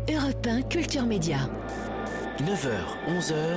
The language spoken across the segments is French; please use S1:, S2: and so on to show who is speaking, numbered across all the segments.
S1: Europe 1 Culture Média.
S2: 9h, 11h.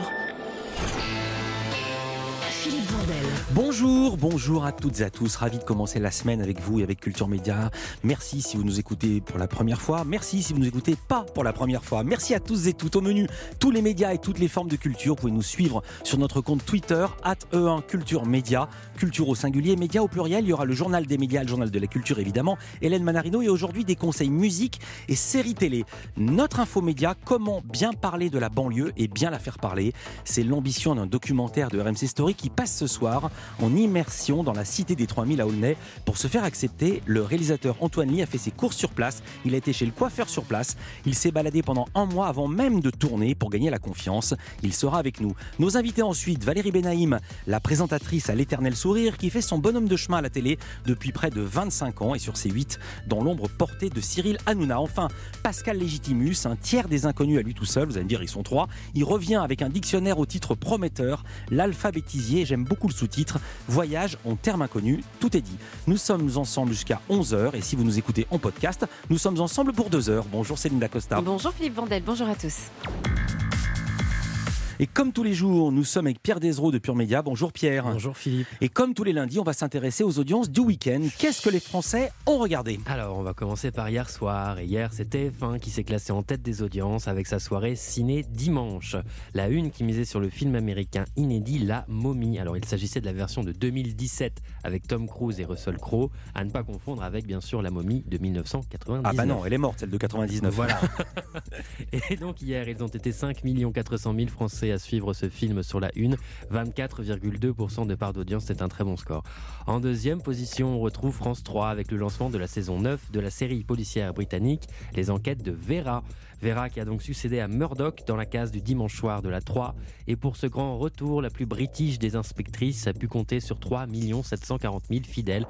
S1: Philippe Vandel.
S3: Bonjour à toutes et à tous. Ravi de commencer la semaine avec vous et avec Culture Média. Merci si vous nous écoutez pour la première fois. Merci si vous nous écoutez pas pour la première fois. Merci à tous et toutes. Au menu, tous les médias et toutes les formes de culture. Vous pouvez nous suivre sur notre compte Twitter @E1 Culture Média. Culture au singulier, média au pluriel. Il y aura le journal des médias, le journal de la culture évidemment. Hélène Manarino et aujourd'hui des conseils musique et séries télé. Notre info média, comment bien parler de la banlieue et bien la faire parler. C'est l'ambition d'un documentaire de RMC Story qui passe ce soir en immersion dans la cité des 3000 à Aulnay. Pour se faire accepter, le réalisateur Antoine Ly a fait ses courses sur place. Il a été chez le coiffeur sur place. Il s'est baladé pendant un mois avant même de tourner pour gagner la confiance. Il sera avec nous. Nos invités ensuite, Valérie Benaïm, la présentatrice à l'éternel sourire qui fait son bonhomme de chemin à la télé depuis près de 25 ans et sur C8 dans l'ombre portée de Cyril Hanouna. Enfin, Pascal Légitimus, un tiers des inconnus à lui tout seul. Vous allez me dire, ils sont 3. Il revient avec un dictionnaire au titre prometteur, l'alphabétisier. J'aime beaucoup le sous-titre, voyage en termes inconnus, tout est dit. Nous sommes ensemble jusqu'à 11h et si vous nous écoutez en podcast, nous sommes ensemble pour 2 heures. Bonjour Céline Dacosta.
S4: Bonjour Philippe Vandel, bonjour à tous.
S3: Et comme tous les jours, nous sommes avec Pierre Desreaux de Pure Média. Bonjour Pierre.
S5: Bonjour Philippe.
S3: Et comme tous les lundis, on va s'intéresser aux audiences du week-end. Qu'est-ce que les Français ont regardé ?
S5: Alors, on va commencer par hier soir. Et hier, c'est TF1 qui s'est classé en tête des audiences avec sa soirée Ciné Dimanche. La une qui misait sur le film américain inédit La Momie. Alors, il s'agissait de la version de 2017 avec Tom Cruise et Russell Crowe. À ne pas confondre avec, bien sûr, La Momie de 1999.
S3: Ah bah non, elle est morte, celle de 99.
S5: Voilà. Et donc, hier, ils ont été 5 400 000 Français à suivre ce film sur la une, 24,2% de part d'audience, c'est un très bon score. En deuxième position, on retrouve France 3 avec le lancement de la saison 9 de la série policière britannique Les Enquêtes de Vera. Vera qui a donc succédé à Murdoch dans la case du dimanche soir de la 3. Et pour ce grand retour, la plus british des inspectrices a pu compter sur 3 740 000 fidèles,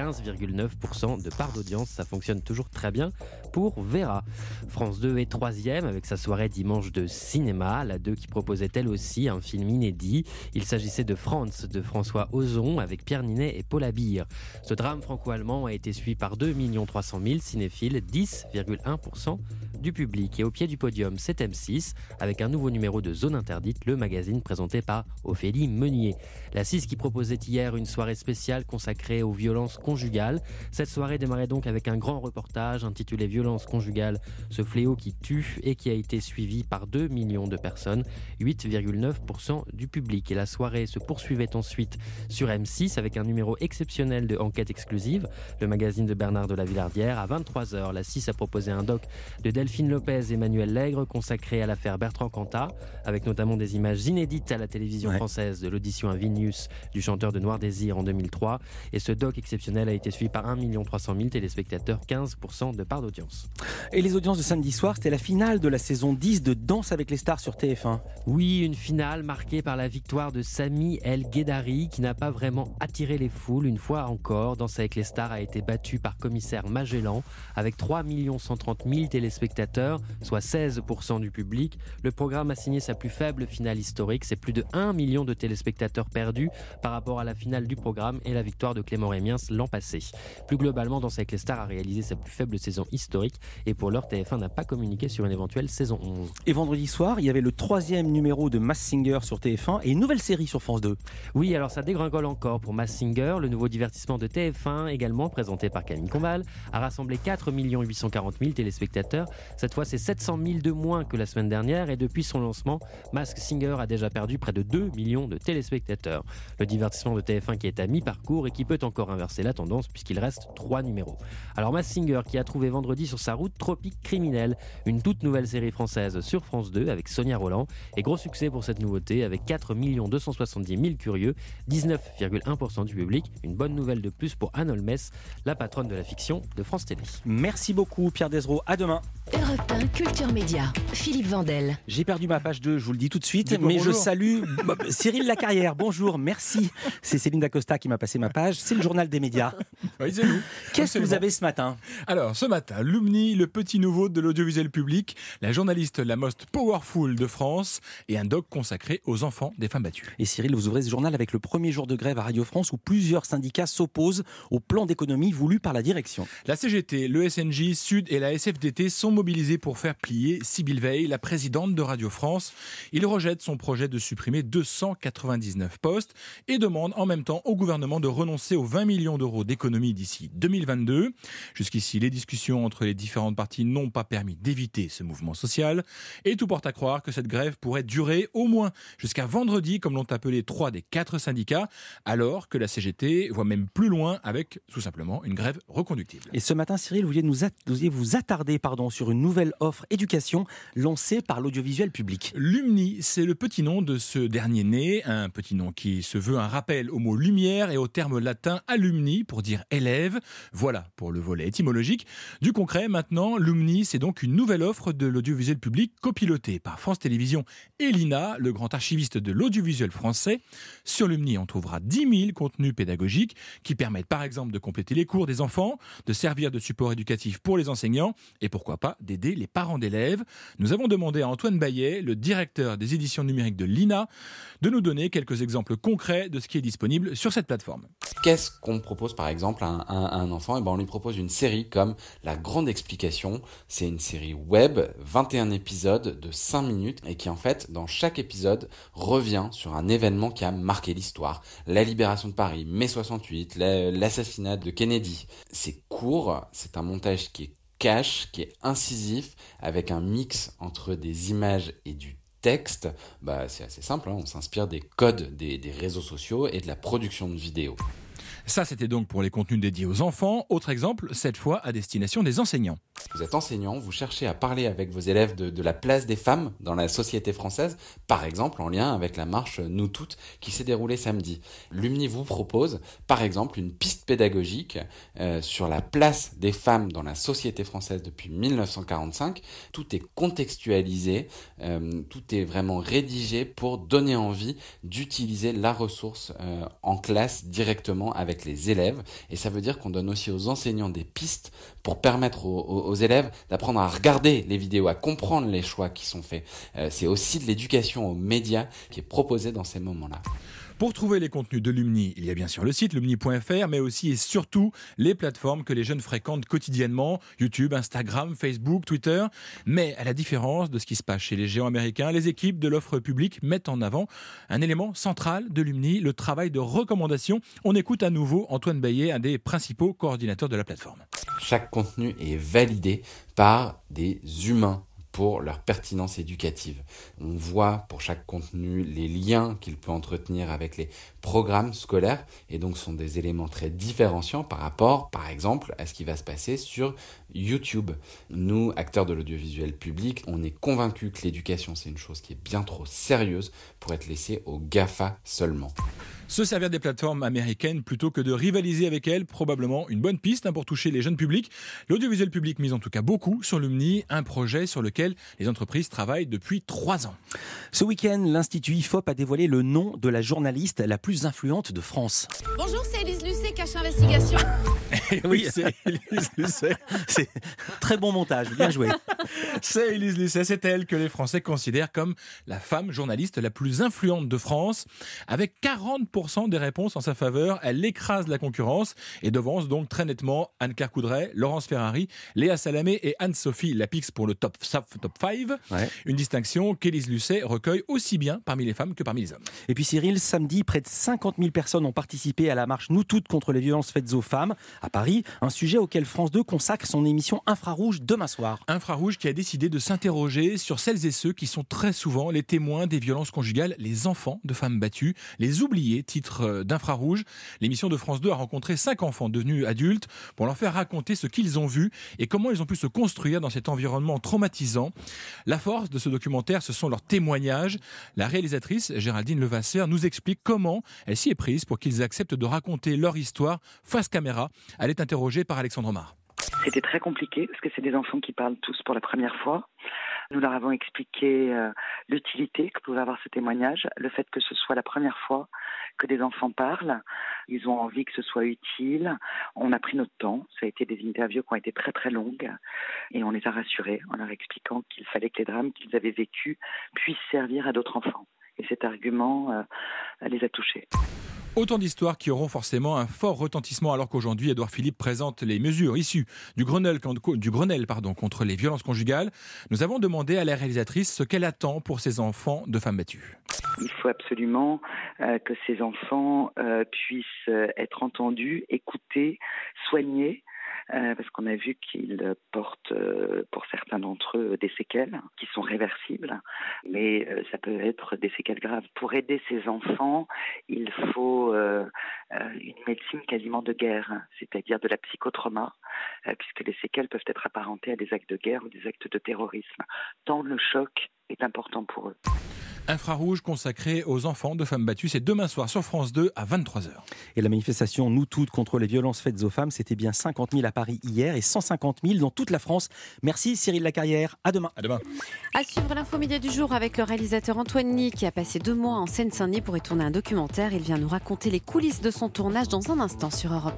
S5: 15,9% de part d'audience. Ça fonctionne toujours très bien pour Vera. France 2 est troisième avec sa soirée dimanche de cinéma. La 2 qui proposait elle aussi un film inédit. Il s'agissait de France de François Ozon avec Pierre Ninet et Paul Abir. Ce drame franco-allemand a été suivi par 2 300 000 cinéphiles, 10,1% du public. Et au pied du podium, c'est M6 avec un nouveau numéro de Zone Interdite, le magazine présenté par Ophélie Meunier. La 6 qui proposait hier une soirée spéciale consacrée aux violences conjugales. Cette soirée démarrait donc avec un grand reportage intitulé Violences conjugales, ce fléau qui tue et qui a été suivi par 2 millions de personnes, 8,9% du public. Et la soirée se poursuivait ensuite sur M6 avec un numéro exceptionnel de Enquête exclusive, le magazine de Bernard de la Villardière. À 23h, la 6 a proposé un doc de Delphine Lopez et Emmanuel Lègre consacré à l'affaire Bertrand Cantat, avec notamment des images inédites à la télévision française de l'audition à Vilnius du chanteur de Noir Désir en 2003. Et ce doc exceptionnel a été suivi par 1 300 000 téléspectateurs, 15% de part d'audience.
S3: Et les audiences de samedi soir, c'était la finale de la saison 10 de Danse avec les stars sur TF1.
S5: Oui, une finale marquée par la victoire de Sami El Guedari qui n'a pas vraiment attiré les foules. Une fois encore, Danse avec les stars a été battu par Commissaire Magellan avec 3 130 000 téléspectateurs, soit 16% du public. Le programme a signé sa plus faible finale historique. C'est plus de 1 million de téléspectateurs perdus par rapport à la finale du programme et la victoire de Clément Rémiens l'an passé. Plus globalement, Danse avec les stars a réalisé sa plus faible saison historique et pour l'heure, TF1 n'a pas communiqué sur une éventuelle saison 11.
S3: Et vendredi soir, il y avait le 3e numéro de Masked Singer sur TF1 et une nouvelle série sur France 2.
S5: Oui, alors ça dégringole encore pour Masked Singer. Le nouveau divertissement de TF1, également présenté par Camille Combal, a rassemblé 4 840 000 téléspectateurs. Cette fois, c'est 700 000 de moins que la semaine dernière et depuis son lancement, Masked Singer a déjà perdu près de 2 millions de téléspectateurs. Le divertissement de TF1 qui est à mi-parcours et qui peut encore inverser la tendance puisqu'il reste 3 numéros. Alors Masked Singer qui a trouvé vendredi sur sa route Tropique Criminel, une toute nouvelle série française sur France 2 avec Sonia Rolland. Et gros succès pour cette nouveauté avec 4 270 000 curieux, 19,1% du public. Une bonne nouvelle de plus pour Anne Holmes, la patronne de la fiction de France Télé.
S3: Merci beaucoup Pierre Desreaux, à demain.
S1: Europe 1 Culture Média. Philippe Vandel.
S3: J'ai perdu ma page 2, je vous le dis tout de suite,
S2: mais
S3: bonjour. Je salue Cyril Lacarrière. Bonjour, merci. C'est Céline Dacosta qui m'a passé ma page. C'est le journal des médias.
S2: Oui, c'est nous.
S3: Qu'est-ce que vous avez ce matin ?
S2: Alors, ce matin, Lumni, le petit nouveau de l'audiovisuel public, la journaliste la most powerful de France et un doc consacré aux enfants des femmes battues.
S3: Et Cyril, vous ouvrez ce journal avec le premier jour de grève à Radio France où plusieurs syndicats s'opposent au plan d'économie voulu par la direction.
S2: La CGT, le SNJ, Sud et la SFDT sont mobilisés pour faire faire plier Sybille Veil, la présidente de Radio France. Il rejette son projet de supprimer 299 postes et demande en même temps au gouvernement de renoncer aux 20 millions d'euros d'économies d'ici 2022. Jusqu'ici, les discussions entre les différentes parties n'ont pas permis d'éviter ce mouvement social. Et tout porte à croire que cette grève pourrait durer au moins jusqu'à vendredi, comme l'ont appelé 3 des 4 syndicats, alors que la CGT voit même plus loin avec, tout simplement, une grève reconductible.
S3: Et ce matin, Cyril, vous vouliez vous attarder sur une nouvelle offre éducation lancée par l'audiovisuel public.
S2: Lumni, c'est le petit nom de ce dernier né, un petit nom qui se veut un rappel au mot lumière et au terme latin alumni pour dire élève. Voilà pour le volet étymologique. Du concret, maintenant, Lumni, c'est donc une nouvelle offre de l'audiovisuel public copilotée par France Télévisions et l'INA, le grand archiviste de l'audiovisuel français. Sur Lumni, on trouvera 10 000 contenus pédagogiques qui permettent par exemple de compléter les cours des enfants, de servir de support éducatif pour les enseignants et pourquoi pas d'aider les parents d'élèves. Nous avons demandé à Antoine Bayet, le directeur des éditions numériques de l'INA, de nous donner quelques exemples concrets de ce qui est disponible sur cette plateforme.
S6: Qu'est-ce qu'on propose par exemple à un enfant ? On lui propose une série comme La Grande Explication. C'est une série web, 21 épisodes de 5 minutes et qui en fait, dans chaque épisode, revient sur un événement qui a marqué l'histoire. La libération de Paris, mai 68, l'assassinat de Kennedy. C'est court, c'est un montage qui est cash, qui est incisif, avec un mix entre des images et du texte. C'est assez simple, on s'inspire des codes des réseaux sociaux et de la production de vidéos.
S2: Ça, c'était donc pour les contenus dédiés aux enfants. Autre exemple, cette fois à destination des enseignants.
S6: Vous êtes enseignant, vous cherchez à parler avec vos élèves de la place des femmes dans la société française, par exemple en lien avec la marche Nous Toutes qui s'est déroulée samedi. Lumni vous propose, par exemple, une piste pédagogique sur la place des femmes dans la société française depuis 1945. Tout est contextualisé, tout est vraiment rédigé pour donner envie d'utiliser la ressource en classe directement avec les élèves. Et ça veut dire qu'on donne aussi aux enseignants des pistes pour permettre aux élèves d'apprendre à regarder les vidéos, à comprendre les choix qui sont faits. C'est aussi de l'éducation aux médias qui est proposée dans ces moments-là.
S2: Pour trouver les contenus de Lumni, il y a bien sûr le site lumni.fr, mais aussi et surtout les plateformes que les jeunes fréquentent quotidiennement, YouTube, Instagram, Facebook, Twitter. Mais à la différence de ce qui se passe chez les géants américains, les équipes de l'offre publique mettent en avant un élément central de Lumni, le travail de recommandation. On écoute à nouveau Antoine Bayet, un des principaux coordinateurs de la plateforme.
S6: Chaque contenu est validé par des humains pour leur pertinence éducative. On voit pour chaque contenu les liens qu'il peut entretenir avec les programmes scolaires et donc sont des éléments très différenciants par rapport, par exemple, à ce qui va se passer sur YouTube. Nous, acteurs de l'audiovisuel public, on est convaincus que l'éducation, c'est une chose qui est bien trop sérieuse pour être laissée aux GAFA seulement.
S2: Se servir des plateformes américaines plutôt que de rivaliser avec elles, probablement une bonne piste pour toucher les jeunes publics. L'audiovisuel public mise en tout cas beaucoup sur Lumni, un projet sur lequel les entreprises travaillent depuis 3 ans.
S3: Ce week-end, l'Institut IFOP a dévoilé le nom de la journaliste la plus influente de France.
S7: Bonjour, c'est Élise Lucet, Cache Investigation.
S2: Oui, c'est Élise Lucet.
S3: C'est très bon montage, bien joué.
S2: C'est Élise Lucet, c'est elle que les Français considèrent comme la femme journaliste la plus influente de France. Avec 40% des réponses en sa faveur, elle écrase la concurrence et devance donc très nettement Anne-Claire Coudray, Laurence Ferrari, Léa Salamé et Anne-Sophie Lapix pour le top 5. Ouais. Une distinction qu'Élise Lucet recueille aussi bien parmi les femmes que parmi les hommes.
S3: Et puis Cyril, samedi, près de 50 000 personnes ont participé à la marche Nous Toutes contre les violences faites aux femmes à Paris, un sujet auquel France 2 consacre son émission Infrarouge demain soir.
S2: Infrarouge qui a décidé de s'interroger sur celles et ceux qui sont très souvent les témoins des violences conjugales, les enfants de femmes battues, les oubliés, titre d'Infrarouge. L'émission de France 2 a rencontré 5 enfants devenus adultes pour leur faire raconter ce qu'ils ont vu et comment ils ont pu se construire dans cet environnement traumatisant. La force de ce documentaire, ce sont leurs témoignages. La réalisatrice, Géraldine Levasseur, nous explique comment elle s'y est prise pour qu'ils acceptent de raconter leur histoire face caméra. Elle est interrogée par Alexandre Omar.
S8: C'était très compliqué parce que c'est des enfants qui parlent tous pour la première fois. Nous leur avons expliqué l'utilité que pouvait avoir ce témoignage, le fait que ce soit la première fois que des enfants parlent. Ils ont envie que ce soit utile. On a pris notre temps. Ça a été des interviews qui ont été très très longues et on les a rassurés en leur expliquant qu'il fallait que les drames qu'ils avaient vécus puissent servir à d'autres enfants. Et cet argument les a touchés.
S2: Autant d'histoires qui auront forcément un fort retentissement alors qu'aujourd'hui, Édouard Philippe présente les mesures issues du Grenelle contre les violences conjugales. Nous avons demandé à la réalisatrice ce qu'elle attend pour ses enfants de femmes battues.
S8: Il faut absolument que ces enfants puissent être entendus, écoutés, soignés. Parce qu'on a vu qu'ils portent, pour certains d'entre eux, des séquelles qui sont réversibles, mais ça peut être des séquelles graves. Pour aider ces enfants, il faut une médecine quasiment de guerre, c'est-à-dire de la psychotrauma, puisque les séquelles peuvent être apparentées à des actes de guerre ou des actes de terrorisme, tant le choc est important pour eux.
S2: Infrarouge consacré aux enfants de femmes battues, c'est demain soir sur France 2 à 23h.
S3: Et la manifestation Nous Toutes contre les violences faites aux femmes, c'était bien 50 000 à Paris hier et 150 000 dans toute la France. Merci Cyril Lacarrière, à demain.
S2: À demain.
S4: À suivre l'info média du jour avec le réalisateur Antoine Ny qui a passé 2 mois en Seine-Saint-Denis pour y tourner un documentaire. Il vient nous raconter les coulisses de son tournage dans un instant sur Europe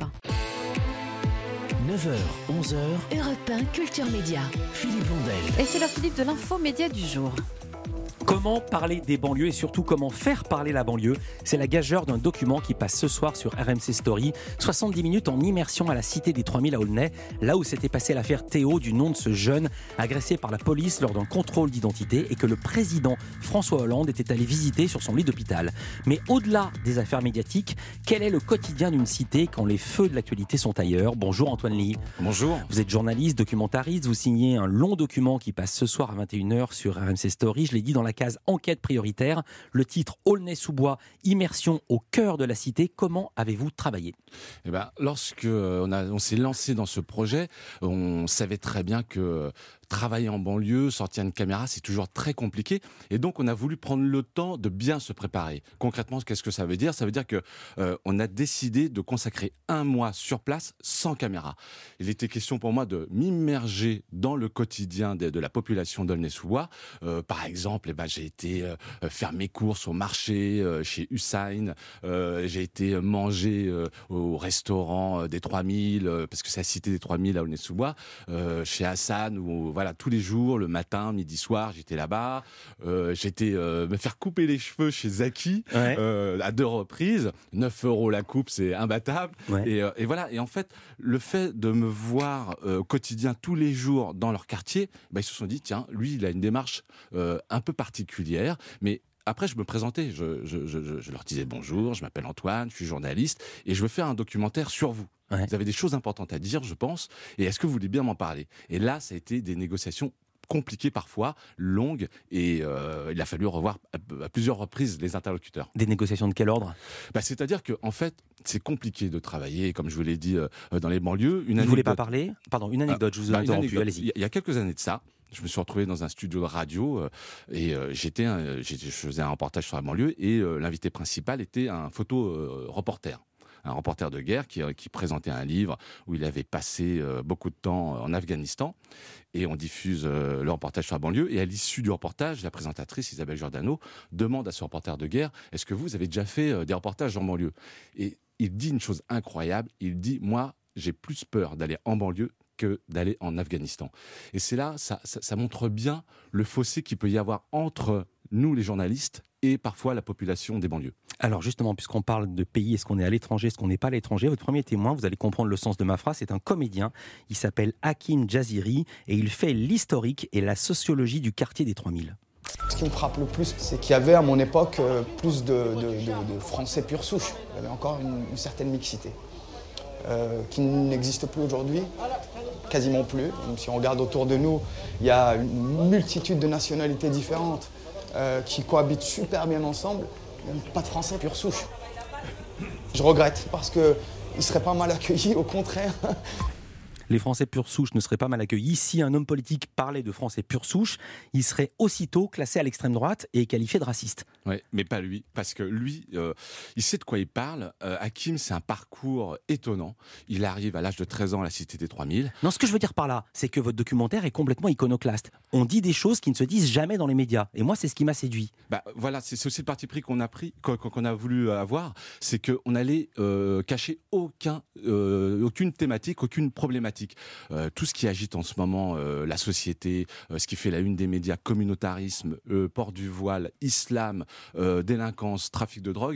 S4: 1.
S1: 9h, 11h, Europe 1 Culture Média. Philippe Vandel.
S4: Et c'est la Philippe de l'info média du jour.
S3: Comment parler des banlieues et surtout comment faire parler la banlieue? C'est la gageure d'un document qui passe ce soir sur RMC Story. 70 minutes en immersion à la cité des 3000 à Aulnay, là où s'était passée l'affaire Théo, du nom de ce jeune agressé par la police lors d'un contrôle d'identité et que le président François Hollande était allé visiter sur son lit d'hôpital. Mais au-delà des affaires médiatiques, quel est le quotidien d'une cité quand les feux de l'actualité sont ailleurs? Bonjour Antoine Ly.
S6: Bonjour.
S3: Vous êtes journaliste, documentariste, vous signez un long document qui passe ce soir à 21h sur RMC Story. Je l'ai dit dans la case enquête prioritaire, le titre Aulnay-sous-Bois, immersion au cœur de la cité. Comment avez-vous travaillé?
S6: Lorsque on s'est lancé dans ce projet, on savait très bien que travailler en banlieue, sortir une caméra, c'est toujours très compliqué. Et donc, on a voulu prendre le temps de bien se préparer. Concrètement, qu'est-ce que ça veut dire? Ça veut dire que on a décidé de consacrer 1 mois sur place sans caméra. Il était question pour moi de m'immerger dans le quotidien de la population d'Aulnay-sous-Bois. Par exemple, j'ai été faire mes courses au marché chez Hussein. J'ai été manger au restaurant des 3000, parce que c'est la cité des 3000 à Aulnay-sous-Bois, chez Hassan, où voilà, tous les jours, le matin, midi, soir, j'étais là-bas. J'étais me faire couper les cheveux chez Zaki, à 2 reprises. 9 € la coupe, c'est imbattable. Ouais. Et voilà. Et en fait, le fait de me voir au quotidien tous les jours dans leur quartier, ils se sont dit, tiens, lui, il a une démarche un peu particulière, mais après, je me présentais, je leur disais bonjour, je m'appelle Antoine, je suis journaliste et je veux faire un documentaire sur vous. Ouais. Vous avez des choses importantes à dire, je pense, et est-ce que vous voulez bien m'en parler? Et là, ça a été des négociations compliquées parfois, longues, et il a fallu revoir à plusieurs reprises les interlocuteurs.
S3: Des négociations de quel ordre?
S6: C'est-à-dire que, en fait, c'est compliqué de travailler, comme je vous l'ai dit, dans les banlieux.
S3: Vous ne voulez pas parler? Pardon, une anecdote, je vous ai interrompu, allez-y.
S6: Il y a quelques années de ça, je me suis retrouvé dans un studio de radio et je faisais un reportage sur la banlieue et l'invité principal était un photo-reporter. Un reporter de guerre qui présentait un livre où il avait passé beaucoup de temps en Afghanistan. Et on diffuse le reportage sur la banlieue. Et à l'issue du reportage, la présentatrice Isabelle Giordano demande à ce reporter de guerre, est-ce que vous avez déjà fait des reportages en banlieue? Et il dit une chose incroyable, il dit, moi, j'ai plus peur d'aller en banlieue que d'aller en Afghanistan. Et c'est là, ça montre bien le fossé qu'il peut y avoir entre nous, les journalistes, et parfois la population des banlieues.
S3: Alors justement, puisqu'on parle de pays, est-ce qu'on est à l'étranger, est-ce qu'on n'est pas à l'étranger? Votre premier témoin, vous allez comprendre le sens de ma phrase, c'est un comédien, il s'appelle Hakim Jaziri, et il fait l'historique et la sociologie du quartier des 3000.
S9: Ce qui me frappe le plus, c'est qu'il y avait à mon époque plus de Français pure souche. Il y avait encore une certaine mixité. Qui n'existe plus aujourd'hui, quasiment plus. Même si on regarde autour de nous, il y a une multitude de nationalités différentes qui cohabitent super bien ensemble. Même pas de Français pure souche. Je regrette parce qu'ils ne seraient pas mal accueillis, au contraire.
S3: Les Français pure souche ne seraient pas mal accueillis. Si un homme politique parlait de Français pure souche, il serait aussitôt classé à l'extrême droite et qualifié de raciste.
S6: Oui, mais pas lui, parce que lui, il sait de quoi il parle. Hakim, c'est un parcours étonnant. Il arrive à l'âge de 13 ans à la cité des 3000.
S3: Non, ce que je veux dire par là, c'est que votre documentaire est complètement iconoclaste. On dit des choses qui ne se disent jamais dans les médias. Et moi, c'est ce qui m'a séduit.
S6: Voilà, c'est aussi le parti pris qu'on a pris, qu'on a voulu avoir, c'est qu'on allait cacher aucune thématique, aucune problématique. Tout ce qui agite en ce moment la société, ce qui fait la une des médias, communautarisme, port du voile, islam, délinquance, trafic de drogue,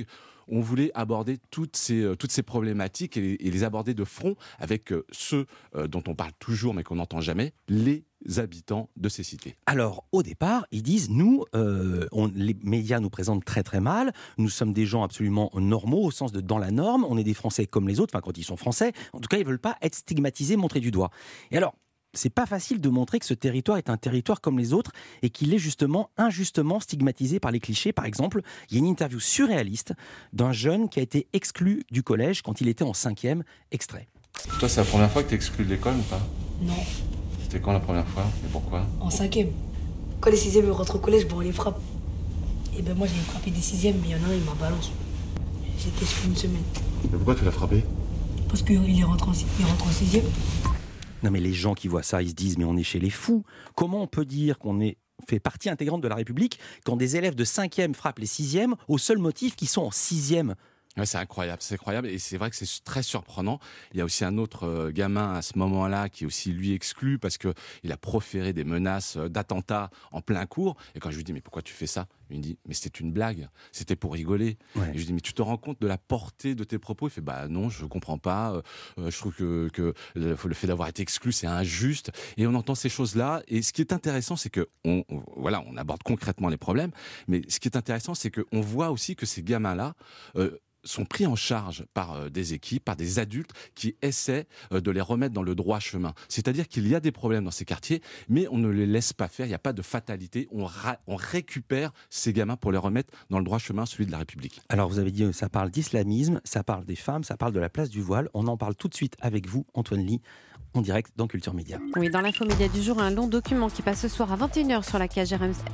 S10: on voulait aborder toutes ces problématiques et les aborder de front avec ceux dont on parle toujours mais qu'on n'entend jamais, les habitants de ces cités.
S3: Alors, au départ, ils disent, nous, les médias nous présentent très très mal, nous sommes des gens absolument normaux, au sens de dans la norme, on est des Français comme les autres, enfin quand ils sont Français, en tout cas ils ne veulent pas être stigmatisés, montrés du doigt. Et alors, c'est pas facile de montrer que ce territoire est un territoire comme les autres et qu'il est justement injustement stigmatisé par les clichés. Par exemple, il y a une interview surréaliste d'un jeune qui a été exclu du collège quand il était en 5e, extrait.
S11: Toi, c'est la première fois que tu es exclu de l'école ou pas ?
S12: Non.
S11: C'était quand la première fois et pourquoi ?
S12: En 5e. Quand les 6e rentrent au collège, on les frappe. Et ben moi j'ai frappé des 6e, mais il y en a un, il m'a balancé. J'étais exclu une semaine.
S11: Mais pourquoi tu l'as frappé ?
S12: Parce qu'il rentre en 6e.
S3: Non mais les gens qui voient ça, ils se disent mais on est chez les fous. Comment on peut dire qu'on fait partie intégrante de la République quand des élèves de 5e frappent les 6e au seul motif qu'ils sont en 6e ?
S10: Ouais, c'est incroyable et c'est vrai que c'est très surprenant. Il y a aussi un autre gamin à ce moment-là qui est aussi lui exclu parce qu'il a proféré des menaces d'attentat en plein cours. Et quand je lui dis mais pourquoi tu fais ça ? Il me dit mais c'était une blague, c'était pour rigoler. Ouais. Et je lui dis mais tu te rends compte de la portée de tes propos ? Il fait bah non, je comprends pas. Je trouve que le fait d'avoir été exclu c'est injuste. Et on entend ces choses-là. Et ce qui est intéressant c'est que on aborde concrètement les problèmes. Mais ce qui est intéressant c'est que on voit aussi que ces gamins-là sont pris en charge par des équipes, par des adultes qui essaient de les remettre dans le droit chemin. C'est-à-dire qu'il y a des problèmes dans ces quartiers, mais on ne les laisse pas faire, il n'y a pas de fatalité, on récupère ces gamins pour les remettre dans le droit chemin, celui de la République.
S3: Alors vous avez dit, ça parle d'islamisme, ça parle des femmes, ça parle de la place du voile, on en parle tout de suite avec vous, Antoine Ly, en direct dans Culture Média.
S4: Oui, dans l'info média du jour, un long document qui passe ce soir à 21h sur la case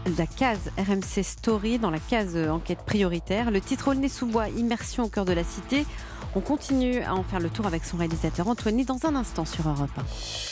S4: RMC Story, dans la case enquête prioritaire. Le titre Aulnay-sous-Bois, immersion au cœur de la cité. On continue à en faire le tour avec son réalisateur Antoine Ly dans un instant sur Europe 1.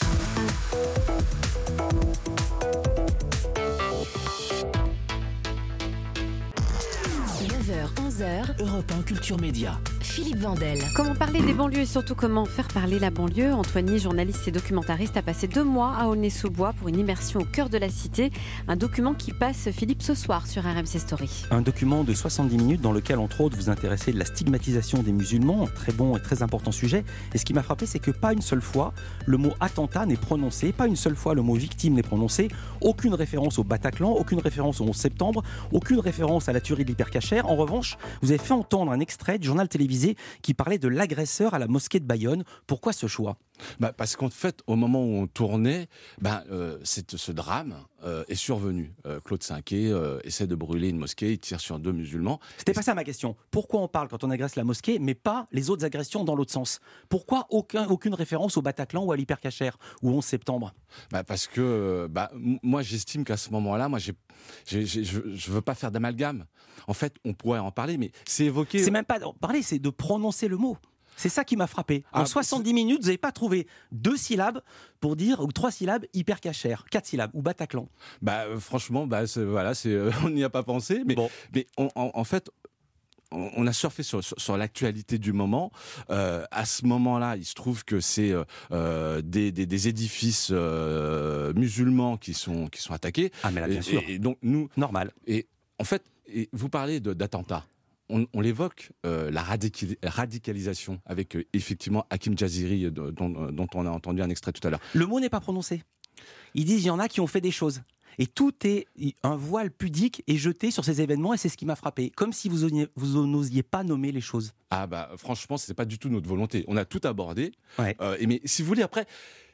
S1: 11h, Europe 1 Culture Média. Philippe Vandel.
S4: Comment parler des banlieues et surtout comment faire parler la banlieue ? Antoine Ly, journaliste et documentariste, a passé 2 mois à Aulnay-sous-Bois pour une immersion au cœur de la cité. Un document qui passe, Philippe, ce soir sur RMC Story.
S3: Un document de 70 minutes dans lequel, entre autres, vous intéressez de la stigmatisation des musulmans, un très bon et très important sujet. Et ce qui m'a frappé, c'est que pas une seule fois le mot attentat n'est prononcé, pas une seule fois le mot victime n'est prononcé, aucune référence au Bataclan, aucune référence au 11 septembre, aucune référence à la tuerie de l'Hypercacher. En revanche, vous avez fait entendre un extrait du journal télévisé qui parlait de l'agresseur à la mosquée de Bayonne. Pourquoi ce choix ?
S10: Parce qu'en fait, au moment où on tournait, ce drame est survenu. Claude Cinquet essaie de brûler une mosquée, il tire sur 2 musulmans.
S3: C'était pas ça ma question. Pourquoi on parle quand on agresse la mosquée, mais pas les autres agressions dans l'autre sens ? Pourquoi aucune référence au Bataclan ou à l'Hypercacher ou au 11 septembre ?
S10: Parce que moi, j'estime qu'à ce moment-là, je veux pas faire d'amalgame. En fait, on pourrait en parler, mais c'est évoqué.
S3: C'est même pas d'en parler, c'est de prononcer le mot. C'est ça qui m'a frappé. En 70 minutes, vous n'avez pas trouvé 2 syllabes pour dire, ou 3 syllabes, Hypercacher, 4 syllabes, ou Bataclan.
S10: Franchement, on n'y a pas pensé, mais en fait, on a surfé sur l'actualité du moment. À ce moment-là, il se trouve que c'est des édifices musulmans qui sont attaqués.
S3: Ah mais là, bien sûr.
S10: Et donc nous,
S3: normal.
S10: Et en fait, vous parlez d'attentats. On l'évoque, la radicalisation avec effectivement Hakim Jaziri dont on a entendu un extrait tout à l'heure.
S3: Le mot n'est pas prononcé. Ils disent il y en a qui ont fait des choses. Et tout est un voile pudique est jeté sur ces événements et c'est ce qui m'a frappé. Comme si vous n'osiez pas nommer les choses.
S10: Franchement, c'est pas du tout notre volonté. On a tout abordé.
S3: Ouais.
S10: Mais si vous voulez après.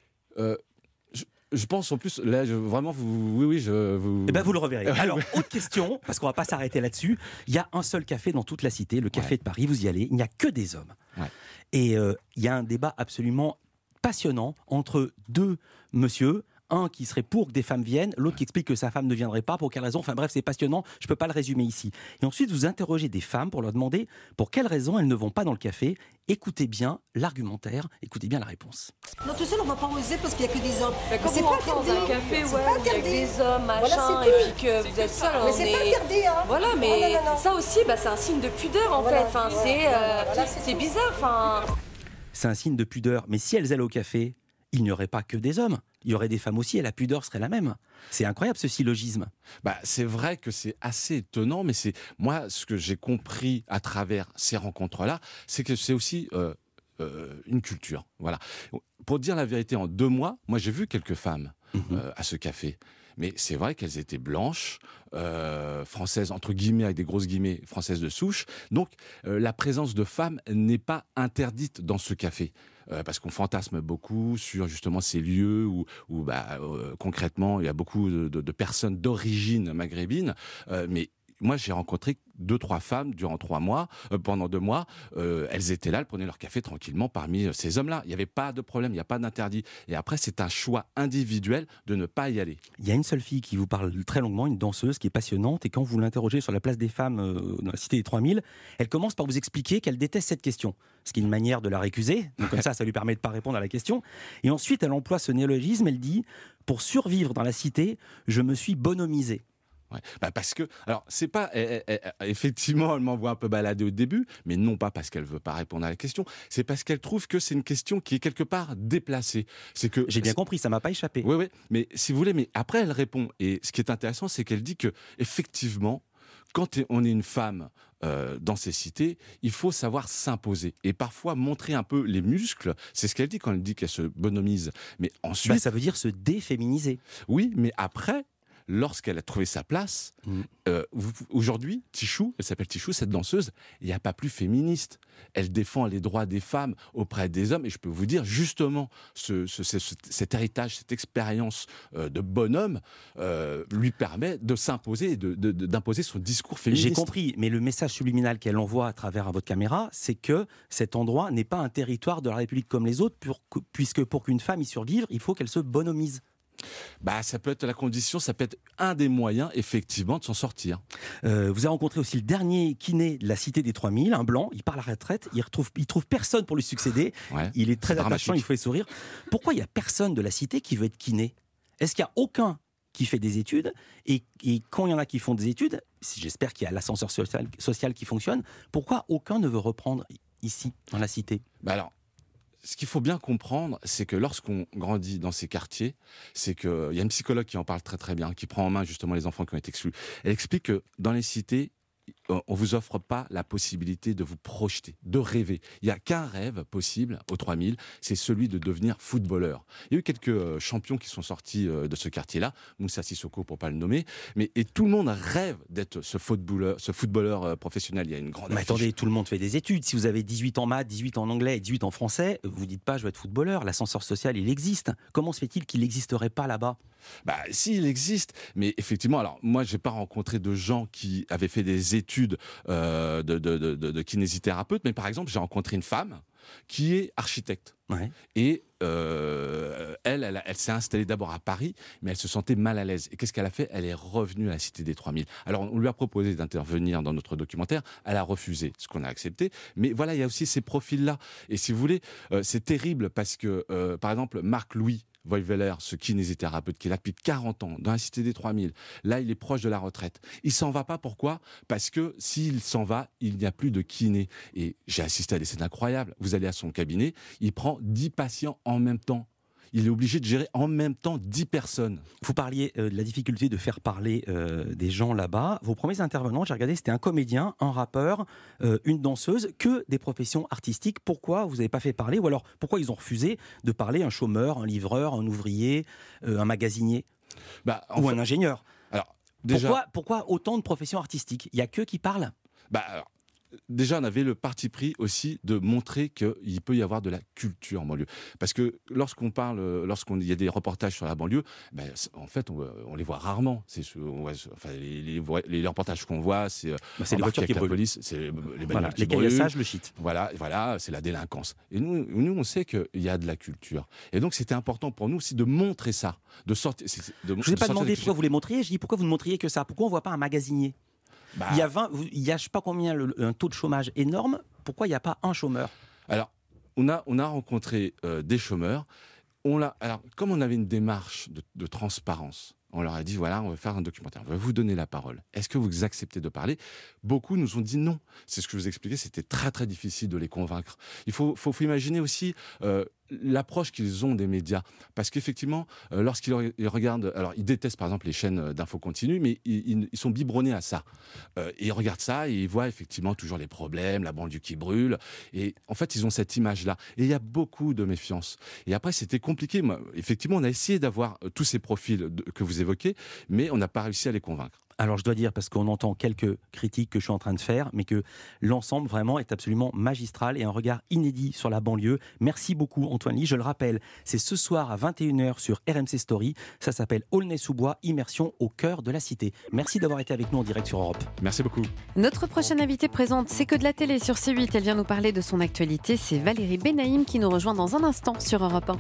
S10: Je pense en plus, là, vraiment, vous
S3: le reverrez. Alors, autre question, parce qu'on va pas s'arrêter là-dessus. Il y a un seul café dans toute la cité, le café de Paris, vous y allez, il n'y a que des hommes. Ouais. Et il y a un débat absolument passionnant entre 2 messieurs, un qui serait pour que des femmes viennent, l'autre qui explique que sa femme ne viendrait pas, pour quelle raison. Enfin bref, c'est passionnant, je ne peux pas le résumer ici. Et ensuite, vous interrogez des femmes pour leur demander pour quelles raisons elles ne vont pas dans le café. Écoutez bien l'argumentaire, écoutez bien la réponse.
S13: Non, tout seul, on ne va pas oser parce qu'il n'y a que des hommes.
S14: Quand
S13: c'est
S14: vous rentrez dans un café, il y a des hommes, machin, et puis que vous êtes seul.
S13: Mais c'est pas interdit, hein.
S14: Voilà, mais ça aussi, c'est un signe de pudeur, en fait. Enfin, c'est bizarre, enfin...
S3: C'est un signe de pudeur, mais si elles allaient au café, il n'y aurait pas que des hommes. il y aurait des femmes aussi et la pudeur serait la même. C'est incroyable ce syllogisme.
S10: C'est vrai que c'est assez étonnant, mais c'est moi ce que j'ai compris à travers ces rencontres-là, c'est que c'est aussi une culture. Voilà. Pour dire la vérité, en 2 mois, moi j'ai vu quelques femmes à ce café. Mais c'est vrai qu'elles étaient blanches, françaises, entre guillemets, avec des grosses guillemets, françaises de souche. Donc, la présence de femmes n'est pas interdite dans ce café. Parce qu'on fantasme beaucoup sur justement ces lieux où concrètement, il y a beaucoup de personnes d'origine maghrébine. Mais moi, j'ai rencontré 2-3 femmes durant 3 mois, pendant 2 mois. Elles étaient là, elles prenaient leur café tranquillement parmi ces hommes-là. Il n'y avait pas de problème, il n'y a pas d'interdit. Et après, c'est un choix individuel de ne pas y aller.
S3: Il y a une seule fille qui vous parle très longuement, une danseuse qui est passionnante. Et quand vous l'interrogez sur la place des femmes dans la cité des 3000, elle commence par vous expliquer qu'elle déteste cette question. Ce qui est une manière de la récuser. Donc comme ça lui permet de ne pas répondre à la question. Et ensuite, elle emploie ce néologisme. Elle dit « Pour survivre dans la cité, je me suis bonhomisée ».
S10: Ouais. Parce que, alors, c'est pas, effectivement, elle m'envoie un peu balader au début, mais non pas parce qu'elle veut pas répondre à la question, c'est parce qu'elle trouve que c'est une question qui est quelque part déplacée. C'est que
S3: j'ai bien compris, ça m'a pas échappé.
S10: Oui, mais si vous voulez, mais après elle répond, et ce qui est intéressant, c'est qu'elle dit que effectivement, quand on est une femme dans ces cités, il faut savoir s'imposer et parfois montrer un peu les muscles. C'est ce qu'elle dit quand elle dit qu'elle se bonhomise. Mais ensuite,
S3: ça veut dire se déféminiser.
S10: Oui, mais après, lorsqu'elle a trouvé sa place, aujourd'hui, Tichou, elle s'appelle Tichou, cette danseuse, il n'y a pas plus féministe. Elle défend les droits des femmes auprès des hommes. Et je peux vous dire, justement, cet héritage, cette expérience de bonhomme lui permet de s'imposer et d'imposer son discours féministe.
S3: J'ai compris, mais le message subliminal qu'elle envoie à travers votre caméra, c'est que cet endroit n'est pas un territoire de la République comme les autres, puisque pour qu'une femme y survive, il faut qu'elle se bonhomise.
S10: Ça peut être la condition, ça peut être un des moyens, effectivement, de s'en sortir.
S3: Vous avez rencontré aussi le dernier kiné de la cité des 3000, un blanc, il part à la retraite, il trouve personne pour lui succéder, il est très attachant, il fait sourire. Pourquoi il n'y a personne de la cité qui veut être kiné ? Est-ce qu'il n'y a aucun qui fait des études et quand il y en a qui font des études, j'espère qu'il y a l'ascenseur social qui fonctionne, pourquoi aucun ne veut reprendre ici, dans la cité ?
S10: Alors, ce qu'il faut bien comprendre, c'est que lorsqu'on grandit dans ces quartiers, c'est qu'il y a une psychologue qui en parle très très bien, qui prend en main justement les enfants qui ont été exclus. Elle explique que dans les cités, on vous offre pas la possibilité de vous projeter, de rêver. Il n'y a qu'un rêve possible aux 3000, c'est celui de devenir footballeur. Il y a eu quelques champions qui sont sortis de ce quartier-là, Moussa Sissoko pour pas le nommer, et tout le monde rêve d'être ce footballeur professionnel. Il y a une grande
S3: affiche. Attendez, tout le monde fait des études. Si vous avez 18 en maths, 18 en anglais et 18 en français, vous dites pas je veux être footballeur. L'ascenseur social, il existe. Comment se fait-il qu'il n'existerait pas là-bas ?
S10: Si, il existe, mais effectivement, alors moi, j'ai pas rencontré de gens qui avaient fait des études de kinésithérapeute, mais par exemple, j'ai rencontré une femme qui est architecte.
S3: Ouais.
S10: Et elle s'est installée d'abord à Paris, mais elle se sentait mal à l'aise. Et qu'est-ce qu'elle a fait ? Elle est revenue à la Cité des 3000. Alors, on lui a proposé d'intervenir dans notre documentaire. Elle a refusé, ce qu'on a accepté. Mais voilà, il y a aussi ces profils-là. Et si vous voulez, c'est terrible parce que, par exemple, Marc-Louis Voiveler, ce kinésithérapeute qui est là depuis 40 ans, dans la Cité des 3000, là, il est proche de la retraite. Il s'en va pas, pourquoi ? Parce que s'il s'en va, il n'y a plus de kiné. Et j'ai assisté à des scènes incroyables. Vous allez à son cabinet, il prend 10 patients en même temps. Il est obligé de gérer en même temps 10 personnes.
S3: Vous parliez de la difficulté de faire parler des gens là-bas. Vos premiers intervenants, j'ai regardé, c'était un comédien, un rappeur, une danseuse, que des professions artistiques. Pourquoi vous n'avez pas fait parler ? Ou alors, pourquoi ils ont refusé de parler un chômeur, un livreur, un ouvrier, un magasinier ou un ingénieur ?
S10: Alors, déjà...
S3: Pourquoi autant de professions artistiques ? Il n'y a qu'eux qui parlent ?
S10: Déjà, on avait le parti pris aussi de montrer qu'il peut y avoir de la culture en banlieue. Parce que lorsqu'il y a des reportages sur la banlieue, en fait, on les voit rarement. Les reportages qu'on voit, c'est
S3: les voitures qui brûlent.
S10: C'est les bagnoles qui
S3: les
S10: brûlent.
S3: caillassages, le shit.
S10: Voilà, c'est la délinquance. Et nous, on sait qu'il y a de la culture. Et donc, c'était important pour nous aussi de montrer ça. Je ne vous
S3: ai pas demandé pourquoi vous les montriez, je dis pourquoi vous ne montriez que ça. Pourquoi on ne voit pas un magasinier ? Il y a je ne sais pas combien, un taux de chômage énorme. Pourquoi il n'y a pas un chômeur ?
S10: Alors, on a rencontré des chômeurs. Alors, comme on avait une démarche de transparence, on leur a dit, voilà, on va faire un documentaire, on va vous donner la parole. Est-ce que vous acceptez de parler ? Beaucoup nous ont dit non. C'est ce que je vous expliquais, c'était très très difficile de les convaincre. Il faut imaginer aussi l'approche qu'ils ont des médias. Parce qu'effectivement, lorsqu'ils regardent... Alors, ils détestent, par exemple, les chaînes d'infos continues, mais ils sont biberonnés à ça. Ils regardent ça et ils voient effectivement toujours les problèmes, la banlieue qui brûle. Et en fait, ils ont cette image-là. Et il y a beaucoup de méfiance. Et après, c'était compliqué. Moi, effectivement, on a essayé d'avoir tous ces profils que vous évoquez, mais on n'a pas réussi à les convaincre.
S3: Alors je dois dire, parce qu'on entend quelques critiques que je suis en train de faire, mais que l'ensemble vraiment est absolument magistral et un regard inédit sur la banlieue. Merci beaucoup Antoine Ly. Je le rappelle, c'est ce soir à 21h sur RMC Story. Ça s'appelle Aulnay-sous-Bois, immersion au cœur de la cité. Merci d'avoir été avec nous en direct sur Europe.
S10: Merci beaucoup.
S4: Notre prochaine invitée présente C'est que de la télé sur C8. Elle vient nous parler de son actualité. C'est Valérie Benaïm qui nous rejoint dans un instant sur Europe 1.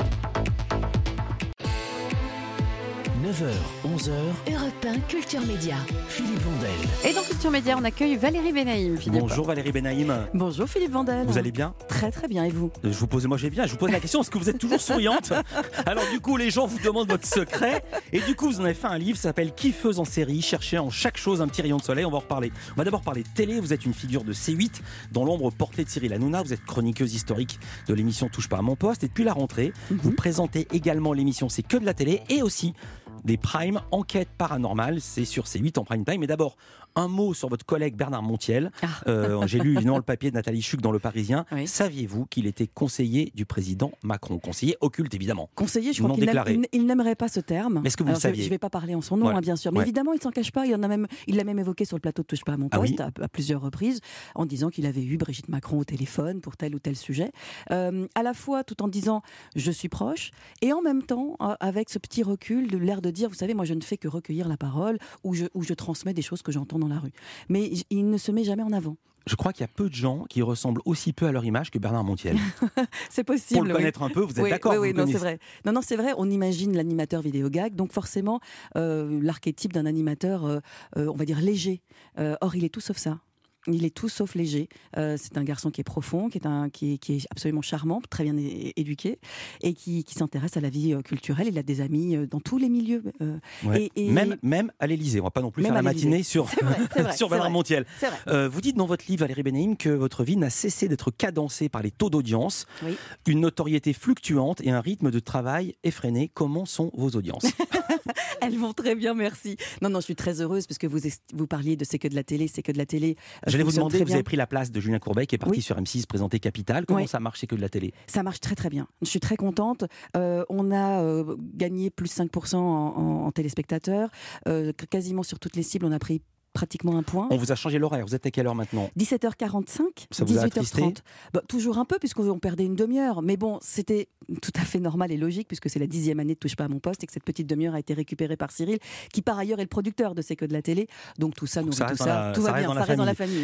S1: 9h, 11h, Europe 1 Culture Média, Philippe Vandel.
S4: Et dans Culture Média, on accueille Valérie Benaïm. Philippe.
S3: Bonjour Valérie Benaïm.
S15: Bonjour Philippe Vandel.
S3: Vous allez bien ?
S15: Très très bien, et vous ?
S3: Je vais bien. Je vous pose la question, est-ce que vous êtes toujours souriante ? Alors du coup, les gens vous demandent votre secret. Et du coup, vous en avez fait un livre qui s'appelle Kiffeuse en série, chercher en chaque chose un petit rayon de soleil. On va en reparler. On va d'abord parler de télé. Vous êtes une figure de C8, dans l'ombre portée de Cyril Hanouna. Vous êtes chroniqueuse historique de l'émission Touche pas à mon poste. Et depuis la rentrée, vous présentez également l'émission C'est que de la télé et aussi des primes, enquête paranormale, c'est sur C8 en prime time. Mais d'abord, un mot sur votre collègue Bernard Montiel. J'ai lu évidemment le papier de Nathalie Chuc dans Le Parisien. Oui. Saviez-vous qu'il était conseiller du président Macron ? Conseiller occulte, évidemment.
S15: Conseiller, je crois qu'il n'aimerait pas ce terme.
S3: Mais est-ce que vous le saviez ?
S15: Je ne vais pas parler en son nom, bien sûr. Mais évidemment, il ne s'en cache pas. Il l'a même évoqué sur le plateau de Touche pas à mon poste à plusieurs reprises, en disant qu'il avait eu Brigitte Macron au téléphone pour tel ou tel sujet. À la fois, tout en disant « je suis proche », et en même temps, avec ce petit recul, de l'air de dire « vous savez, moi je ne fais que recueillir la parole ou je transmets des choses que j'entends dans la rue ». Mais il ne se met jamais en avant.
S3: Je crois qu'il y a peu de gens qui ressemblent aussi peu à leur image que Bernard Montiel.
S15: C'est possible.
S3: Pour le connaître un peu, vous êtes d'accord ?
S15: Oui, non, c'est vrai. Non, c'est vrai. On imagine l'animateur vidéo gag, donc forcément l'archétype d'un animateur, on va dire léger. Or, il est tout sauf ça. Il est tout sauf léger. C'est un garçon qui est profond, qui est absolument charmant, très bien éduqué, et qui s'intéresse à la vie culturelle. Il a des amis dans tous les milieux.
S3: Même à l'Élysée. On ne va pas non plus faire la matinée sur Bernard Montiel. Vous dites dans votre livre, Valérie Benaïm, que votre vie n'a cessé d'être cadencée par les taux d'audience, une notoriété fluctuante et un rythme de travail effréné. Comment sont vos audiences ?
S15: Elles vont très bien, merci. Non, je suis très heureuse parce que vous parliez de C'est que de la télé, C'est que de la télé.
S3: J'allais vous demander, vous avez pris la place de Julien Courbet qui est parti sur M6 présenter Capital. Comment ça marche, C'est que de la télé ?
S15: Ça marche très très bien. Je suis très contente. On a gagné plus 5% en téléspectateurs. Quasiment sur toutes les cibles, on a pris pratiquement un point.
S3: On vous a changé l'horaire, vous êtes à quelle heure maintenant ?
S15: 17h45,
S3: ça vous
S15: 18h30. Toujours un peu, puisqu'on perdait une demi-heure. Mais bon, c'était tout à fait normal et logique, puisque c'est la 10e année de Touche pas à mon poste et que cette petite demi-heure a été récupérée par Cyril, qui par ailleurs est le producteur de C'est que de la télé. Donc tout ça, tout va bien, ça reste dans la famille.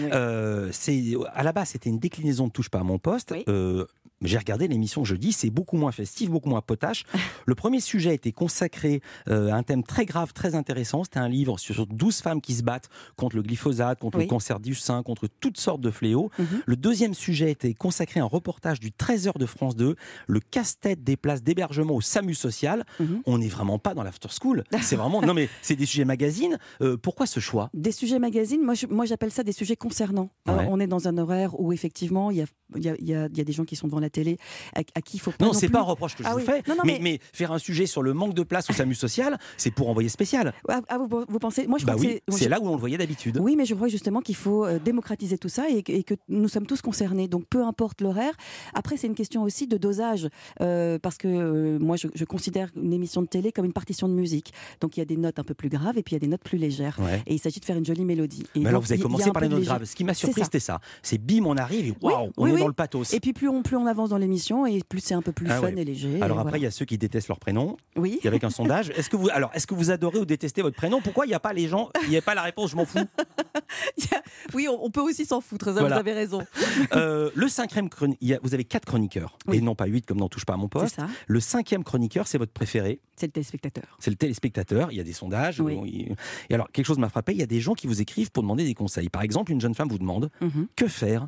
S3: À la base, c'était une déclinaison de Touche pas à mon poste. J'ai regardé l'émission jeudi, c'est beaucoup moins festif, beaucoup moins potache. Le premier sujet était consacré à un thème très grave, très intéressant. C'était un livre sur 12 femmes qui se battent contre le glyphosate, contre le cancer du sein, contre toutes sortes de fléaux. Le deuxième sujet était consacré à un reportage du 13h de France 2, le casse-tête des places d'hébergement au SAMU social. On n'est vraiment pas dans l'after school. C'est vraiment, non mais c'est des sujets magazines. Pourquoi ce choix ?
S15: Des sujets magazines, moi j'appelle ça des sujets concernants. On est dans un horaire où effectivement il y a des gens qui sont devant la télé à qui il faut pas.
S3: Non, c'est pas un reproche que je vous fais. Mais faire un sujet sur le manque de place au SAMU social, c'est pour envoyer spécial.
S15: Vous pensez ? Moi je crois que
S3: c'est là où on le voyait d'habitude.
S15: Oui, mais je crois justement qu'il faut démocratiser tout ça et que nous sommes tous concernés. Donc peu importe l'horaire. Après, c'est une question aussi de dosage parce que moi je considère une émission de télé comme une partition de musique. Donc il y a des notes un peu plus graves et puis il y a des notes plus légères. Et il s'agit de faire une jolie mélodie. Et
S3: mais alors vous avez commencé par les notes graves. Ce qui m'a surpris, c'était ça. C'est bim, on arrive et waouh, on est dans le pathos.
S15: Et puis plus on avance dans l'émission et plus c'est un peu plus fun et léger.
S3: Alors après, il y a ceux qui détestent leur prénom.
S15: Oui.
S3: Avec un sondage. Est-ce que vous adorez ou détestez votre prénom ? Pourquoi il n'y a pas les gens ? Il n'y a pas la réponse. Je m'en fous.
S15: Oui, on peut aussi s'en foutre. Ça, vous avez raison.
S3: Le cinquième vous avez 4 chroniqueurs et non pas 8 comme dans Touche pas à mon poste. Le 5e chroniqueur, c'est votre préféré.
S15: C'est le téléspectateur.
S3: C'est le téléspectateur. Il y a des sondages. Et alors quelque chose m'a frappé. Il y a des gens qui vous écrivent pour demander des conseils. Par exemple, une jeune femme vous demande que faire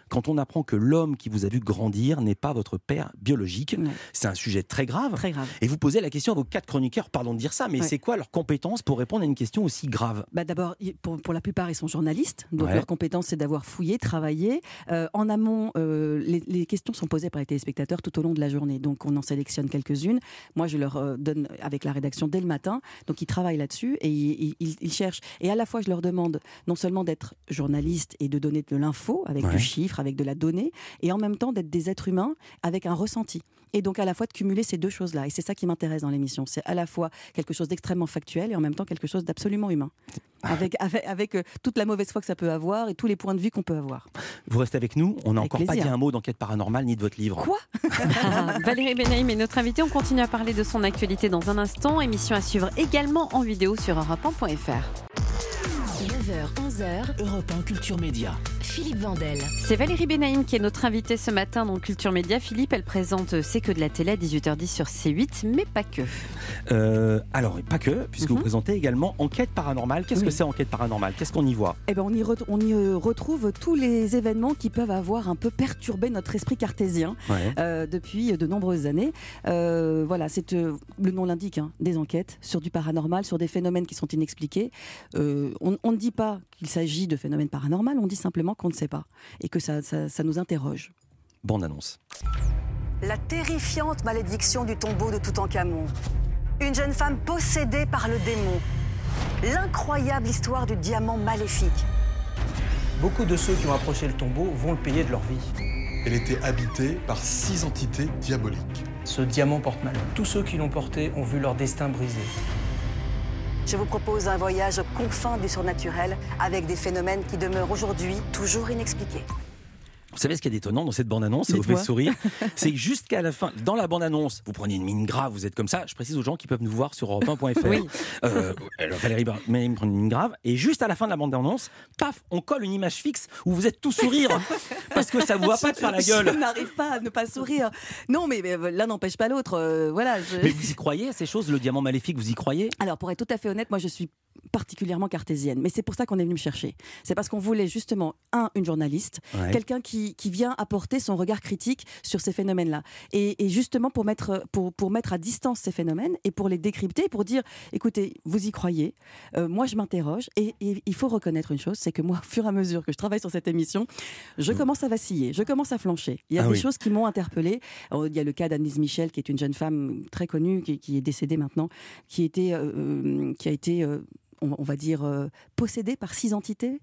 S3: quand on apprend que l'homme qui vous a vu grandir n'est pas votre père biologique. Non. C'est un sujet très grave.
S15: Très grave.
S3: Et vous posez la question à vos 4 chroniqueurs, pardon de dire ça, mais c'est quoi leurs compétences pour répondre à une question aussi grave?
S15: D'abord, pour la plupart, ils sont journalistes, donc leur compétence, c'est d'avoir fouillé, travaillé. En amont, les questions sont posées par les téléspectateurs tout au long de la journée, donc on en sélectionne quelques-unes. Moi, je leur donne avec la rédaction dès le matin, donc ils travaillent là-dessus et ils cherchent. Et à la fois, je leur demande non seulement d'être journaliste et de donner de l'info avec du chiffre, avec de la donnée, et en même temps d'être des êtres humains avec un ressenti. Et donc à la fois de cumuler ces deux choses-là. Et c'est ça qui m'intéresse dans l'émission. C'est à la fois quelque chose d'extrêmement factuel et en même temps quelque chose d'absolument humain. Avec toute la mauvaise foi que ça peut avoir et tous les points de vue qu'on peut avoir.
S3: Vous restez avec nous. On n'a encore
S15: plaisir.
S3: pas dit un mot d'enquête paranormale ni de votre livre.
S15: Quoi?
S4: Valérie Benaïm est notre invitée. On continue à parler de son actualité dans un instant. Émission à suivre également en vidéo sur europe1.fr.
S1: 9h, 11h, Europe 1 Culture Média. Philippe Vandel.
S4: C'est Valérie Benaïm qui est notre invitée ce matin dans Culture Média. Philippe, elle présente C'est que de la télé à 18h10 sur C8, mais pas que.
S3: Alors, pas que, puisque vous présentez également Enquête paranormale. Qu'est-ce que c'est Enquête paranormale? Qu'est-ce qu'on y voit?
S15: On y retrouve tous les événements qui peuvent avoir un peu perturbé notre esprit cartésien depuis de nombreuses années. Voilà, le nom l'indique, des enquêtes sur du paranormal, sur des phénomènes qui sont inexpliqués. On ne dit pas qu'il s'agit de phénomènes paranormaux, on dit simplement qu'on ne sait pas et que ça nous interroge.
S3: Bande annonce.
S16: La terrifiante malédiction du tombeau de Toutankhamon. Une jeune femme possédée par le démon. L'incroyable histoire du diamant maléfique.
S17: Beaucoup de ceux qui ont approché le tombeau vont le payer de leur vie.
S18: Elle était habitée par 6 entités diaboliques.
S17: Ce diamant porte malheur. Tous ceux qui l'ont porté ont vu leur destin brisé.
S16: Je vous propose un voyage aux confins du surnaturel avec des phénomènes qui demeurent aujourd'hui toujours inexpliqués.
S3: Vous savez ce qu'il y a d'étonnant dans cette bande-annonce, ça vous fait sourire, c'est que jusqu'à la fin, dans la bande-annonce, vous prenez une mine grave, vous êtes comme ça, je précise aux gens qui peuvent nous voir sur europe1.fr. Oui. Valérie Benaïm prend une mine grave, et juste à la fin de la bande-annonce, paf, on colle une image fixe où vous êtes tout sourire, parce que ça vous va pas de faire la gueule.
S15: Je n'arrive pas à ne pas sourire. Non, mais l'un n'empêche pas l'autre.
S3: Mais vous y croyez à ces choses, le diamant maléfique, vous y croyez?
S15: Alors, pour être tout à fait honnête, moi je suis particulièrement cartésienne, mais c'est pour ça qu'on est venu me chercher. C'est parce qu'on voulait justement, une journaliste, quelqu'un qui vient apporter son regard critique sur ces phénomènes-là. Et justement pour mettre à distance ces phénomènes et pour les décrypter, pour dire, écoutez, vous y croyez, moi je m'interroge, et il faut reconnaître une chose, c'est que moi, au fur et à mesure que je travaille sur cette émission, je commence à vaciller, je commence à flancher. Il y a des choses qui m'ont interpellée. Il y a le cas d'Annelise Michel, qui est une jeune femme très connue, qui est décédée maintenant, qui a été on va dire, possédée par 6 entités.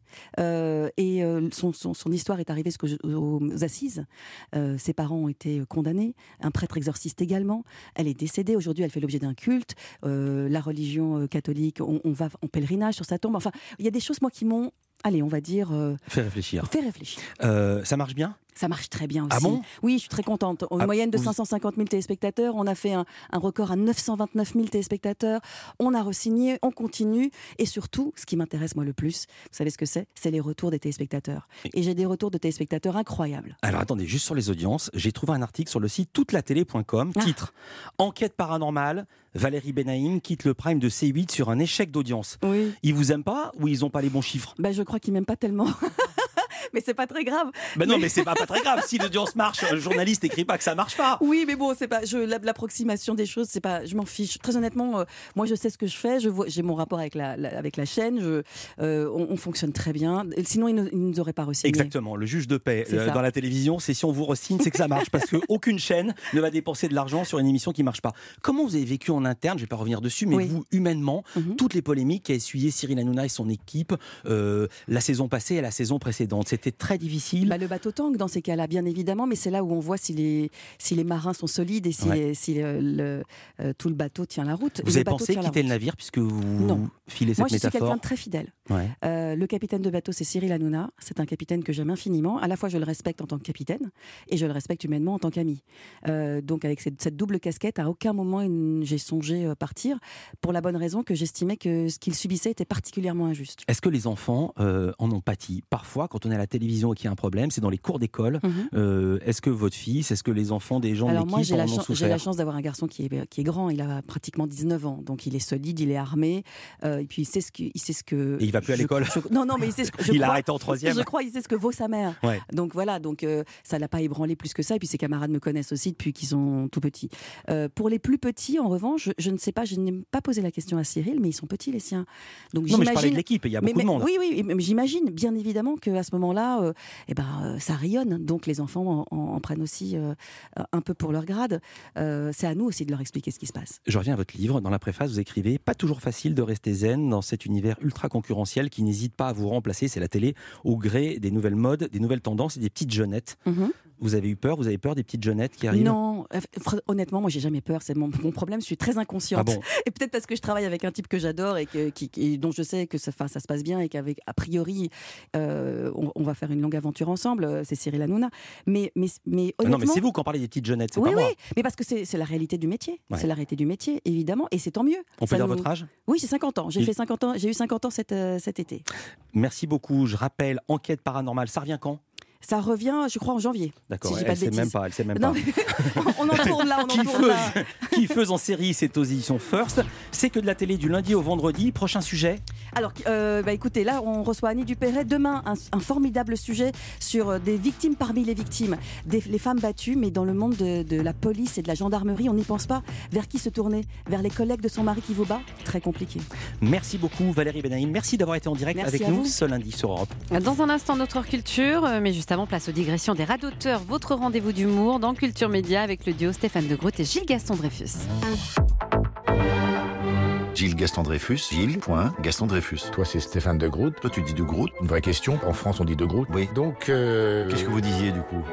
S15: Et son histoire est arrivée aux assises. Ses parents ont été condamnés. Un prêtre exorciste également. Elle est décédée. Aujourd'hui, elle fait l'objet d'un culte. La religion catholique, on va en pèlerinage sur sa tombe. Enfin, il y a des choses, moi, qui m'ont, on va dire...
S3: Fait réfléchir. Ça marche bien?
S15: Ça marche très bien aussi.
S3: Ah bon?
S15: Oui, je suis très contente. Une moyenne de 550 000 téléspectateurs. On a fait un record à 929 000 téléspectateurs. On a re-signé, on continue. Et surtout, ce qui m'intéresse moi le plus, vous savez ce que c'est? C'est les retours des téléspectateurs. Et j'ai des retours de téléspectateurs incroyables.
S3: Alors attendez, juste sur les audiences, j'ai trouvé un article sur le site toutelatélé.com, titre Enquête paranormale, Valérie Benaïm quitte le prime de C8 sur un échec d'audience.
S15: Oui.
S3: Ils vous aiment pas ou ils ont pas les bons chiffres?
S15: Je crois qu'ils m'aiment pas tellement. Mais c'est pas très grave.
S3: Non, mais c'est pas très grave. Si l'audience marche, le journaliste n'écrit pas que ça marche pas.
S15: Oui, mais bon, c'est pas l'approximation des choses, c'est pas. Je m'en fiche. Très honnêtement, moi, je sais ce que je fais. J'ai mon rapport avec la chaîne. On fonctionne très bien. Sinon, ils ne nous auraient pas re-signé.
S3: Exactement. Le juge de paix dans la télévision, c'est si on vous re-signe, c'est que ça marche, parce qu'aucune chaîne ne va dépenser de l'argent sur une émission qui marche pas. Comment vous avez vécu en interne? Je vais pas revenir dessus, mais vous, humainement, toutes les polémiques qu'a essuyé Cyril Hanouna et son équipe la saison passée et la saison précédente. C'était très difficile.
S15: Le bateau tangue dans ces cas-là, bien évidemment, mais c'est là où on voit si les marins sont solides et si tout le bateau tient la route.
S3: Vous avez pensé quitter le navire puisque vous filez cette métaphore?
S15: Moi, je suis quelqu'un de très fidèle. Le capitaine de bateau, c'est Cyril Hanouna. C'est un capitaine que j'aime infiniment. À la fois, je le respecte en tant que capitaine et je le respecte humainement en tant qu'ami. Donc, avec cette double casquette, à aucun moment j'ai songé partir, pour la bonne raison que j'estimais que ce qu'il subissait était particulièrement injuste.
S3: Est-ce que les enfants en ont pâti? Parfois, quand on est à la la télévision et qu'il y a un problème, c'est dans les cours d'école. Est-ce que votre fils, est-ce que les enfants des gens de l'équipe en ont souffert?
S15: J'ai la chance d'avoir un garçon qui est grand, il a pratiquement 19 ans, donc il est solide, il est armé, et puis il sait ce que...
S3: Et il va plus à l'école?
S15: Non, mais il sait ce que...
S3: Il a arrêté en 3e.
S15: Je crois, il sait ce que vaut sa mère.
S3: Ouais.
S15: Donc voilà, ça l'a pas ébranlé plus que ça, et puis ses camarades me connaissent aussi depuis qu'ils sont tout petits. Pour les plus petits, en revanche, je ne sais pas, je n'ai pas posé la question à Cyril, mais ils sont petits les siens. Donc,
S3: non, mais je parlais de l'équipe, il y a beaucoup de monde.
S15: Oui, mais j'imagine bien évidemment qu'à ce moment-là, ça rayonne, donc les enfants en prennent aussi un peu pour leur grade. C'est à nous aussi de leur expliquer ce qui se passe.
S3: Je reviens à votre livre. Dans la préface, vous écrivez « Pas toujours facile de rester zen dans cet univers ultra concurrentiel qui n'hésite pas à vous remplacer, c'est la télé, au gré des nouvelles modes, des nouvelles tendances et des petites jeunettes. Vous avez eu peur? Vous avez peur des petites jeunettes qui arrivent? Non,
S15: honnêtement, moi j'ai jamais peur. C'est mon problème. Je suis très inconsciente.
S3: Ah bon?
S15: Et peut-être parce que je travaille avec un type que j'adore et dont je sais que ça se passe bien et qu'avec a priori on va faire une longue aventure ensemble. C'est Cyril Hanouna. Mais honnêtement,
S3: non, mais c'est vous qui en parlez des petites jeunettes. C'est
S15: oui,
S3: pas moi.
S15: Mais parce que c'est la réalité du métier.
S3: Ouais.
S15: C'est la réalité du métier, évidemment, et c'est tant mieux.
S3: On peut dire votre âge?
S15: Oui, j'ai 50 ans. J'ai eu 50 ans cet été.
S3: Merci beaucoup. Je rappelle, enquête paranormale. Ça revient quand?
S15: Ça revient, je crois, en janvier.
S3: D'accord,
S15: si
S3: elle ne sait même pas.
S15: Non, on en tourne là,
S3: Kiffeuse en série, c'est aux éditions First. C'est que de la télé du lundi au vendredi. Prochain sujet?
S15: Alors, écoutez, là, on reçoit Annie Dupéret. Demain, un formidable sujet sur des victimes parmi les victimes. Les femmes battues, mais dans le monde de la police et de la gendarmerie, on n'y pense pas. Vers qui se tourner? Vers les collègues de son mari qui vous bat? Très compliqué.
S3: Merci beaucoup, Valérie Benaïm. Merci d'avoir été en direct avec nous ce lundi sur Europe.
S4: Dans un instant, notre heure culture, mais juste avant, place aux digressions des radoteurs, votre rendez-vous d'humour dans Culture Média avec le duo Stéphane de Groot et Gilles Gaston Dreyfus.
S19: Gilles Gaston Dreyfus, Gilles.Gaston Dreyfus.
S20: Toi, c'est Stéphane de Groot.
S19: Toi, tu dis de Groot.
S20: Une vraie question. En France, on dit de Groot.
S19: Oui.
S20: Donc,
S19: qu'est-ce que vous disiez, du coup?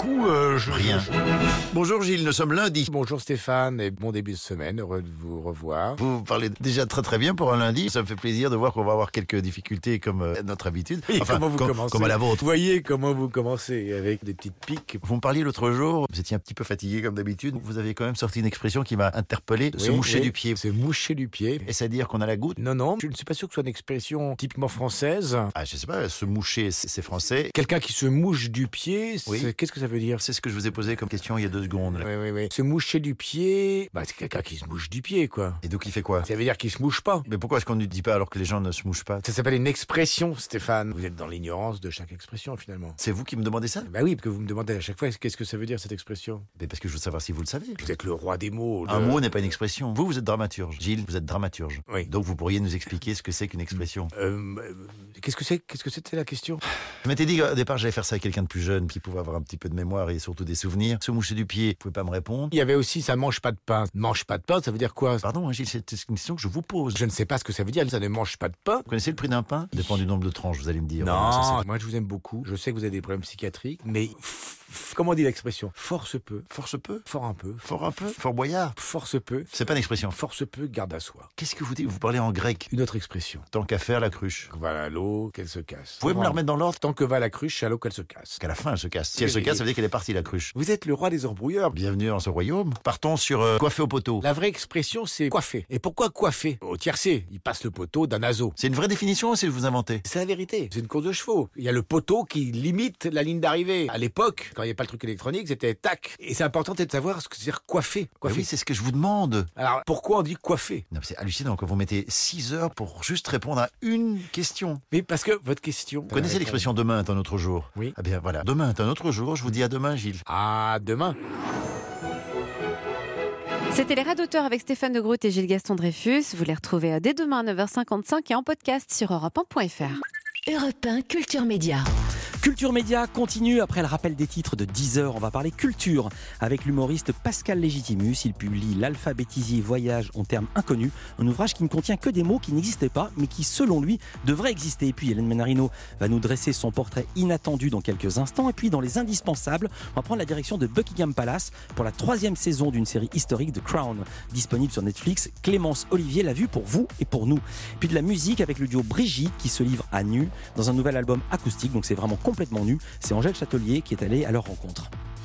S19: Rien. Bonjour, Gilles, nous sommes lundi.
S20: Bonjour, Stéphane, et bon début de semaine. Heureux de vous revoir.
S19: Vous parlez déjà très très bien pour un lundi. Ça me fait plaisir de voir qu'on va avoir quelques difficultés comme notre habitude.
S20: Et enfin, comment vous commencez?
S19: Comme à la vôtre.
S20: Vous voyez comment vous commencez, avec des petites piques.
S19: Vous me parliez l'autre jour, vous étiez un petit peu fatigué comme d'habitude. Vous avez quand même sorti une expression qui m'a interpellé, se moucher du pied.
S20: Se moucher du pied.
S19: Et c'est-à-dire qu'on a la goutte?
S20: Non, je ne suis pas sûr que ce soit une expression typiquement française.
S19: Ah, je sais pas, se moucher, c'est français.
S20: Quelqu'un qui se mouche du pied, qu'est-ce que ça veut dire?
S19: C'est ce que je vous ai posé comme question il y a 2 secondes.
S20: Oui. Se moucher du pied, c'est quelqu'un qui se mouche du pied, quoi.
S19: Et donc il fait quoi?
S20: Ça veut dire qu'il se mouche pas.
S19: Mais pourquoi est-ce qu'on ne dit pas alors que les gens ne se mouchent pas?
S20: Ça s'appelle une expression, Stéphane. Vous êtes dans l'ignorance de chaque expression, finalement.
S19: C'est vous qui me demandez ça?
S20: Bah oui, parce que vous me demandez à chaque fois qu'est-ce que ça veut dire, cette expression.
S19: Mais parce que je veux savoir si vous le savez.
S20: Vous êtes le roi des mots.
S19: Un mot n'est pas une expression. Vous êtes dramaturge. Gilles, vous êtes dramaturge.
S20: Oui.
S19: Donc vous pourriez nous expliquer ce que c'est qu'une expression.
S20: Qu'est-ce que c'était la question?
S19: Je m'étais dit au départ j'allais faire ça avec quelqu'un de plus jeune qui pouvait avoir un petit peu de mémoire et surtout des souvenirs. Se moucher du pied, vous pouvez pas me répondre.
S20: Il y avait aussi ça mange pas de pain. Mange pas de pain, ça veut dire quoi?
S19: Pardon, Gilles, c'est une question que je vous pose.
S20: Je ne sais pas ce que ça veut dire, ça ne mange pas de pain.
S19: Vous connaissez le prix d'un pain? Ça dépend du nombre de tranches, vous allez me dire.
S20: Non, moi je vous aime beaucoup. Je sais que vous avez des problèmes psychiatriques, mais comment on dit l'expression? Force peu.
S19: Force peu?
S20: Fort un peu.
S19: Fort un peu? Fort boyard?
S20: Force peu.
S19: C'est pas une expression.
S20: Force peu, garde à soi.
S19: Qu'est-ce que vous dites? Vous parlez en grec.
S20: Une autre expression.
S19: Tant qu'à faire la cruche.
S20: Va l'eau, qu'elle se casse.
S19: Vous pouvez me la remettre dans l'ordre?
S20: Tant que va la cruche, à l'eau qu'elle se casse.
S19: Qu'à la fin elle se casse. Si elle se casse, ça veut dire qu'elle est partie la cruche.
S20: Vous êtes le roi des embrouilleurs.
S19: Bienvenue dans ce royaume. Partons sur coiffer au poteau.
S20: La vraie expression, c'est coiffer. Et pourquoi coiffer? Au tiercé, il passe le poteau d'un azo.
S19: C'est une vraie définition ou c'est vous inventez?
S20: C'est la vérité. C'est une course de chevaux. Il y a le poteau qui limite la ligne d'arrivée. À l'époque, quand il n'y avait pas le truc électronique, c'était tac. Et c'est important de savoir ce que c'est dire coiffer.
S19: Oui, c'est ce que je vous demande.
S20: Alors, pourquoi on dit coiffer?
S19: Non, c'est hallucinant quand vous mettez 6 heures pour juste répondre à une question.
S20: Mais parce que votre question...
S19: Vous connaissez l'expression demain est un autre jour?
S20: Oui.
S19: Ah bien voilà, demain est un autre jour. Je vous dis à demain, Gilles.
S20: À demain.
S4: C'était les radoteurs avec Stéphane de Groot et Gilles Gaston Dreyfus. Vous les retrouvez dès demain à 9h55 et en podcast sur europe1.fr.
S1: Europe 1 Culture Média.
S3: Culture Média continue après le rappel des titres de 10h. On va parler culture avec l'humoriste Pascal Légitimus. Il publie L'alphabétisier voyage en termes inconnus, un ouvrage qui ne contient que des mots qui n'existaient pas, mais qui, selon lui, devraient exister. Et puis Hélène Manarino va nous dresser son portrait inattendu dans quelques instants. Et puis dans les indispensables, on va prendre la direction de Buckingham Palace pour la 3e saison d'une série historique de Crown, disponible sur Netflix. Clémence Olivier l'a vue pour vous et pour nous. Puis de la musique avec le duo Brigitte qui se livre à nu dans un nouvel album acoustique, donc c'est vraiment complètement nu. C'est Angèle Châtelier qui est allée à leur rencontre.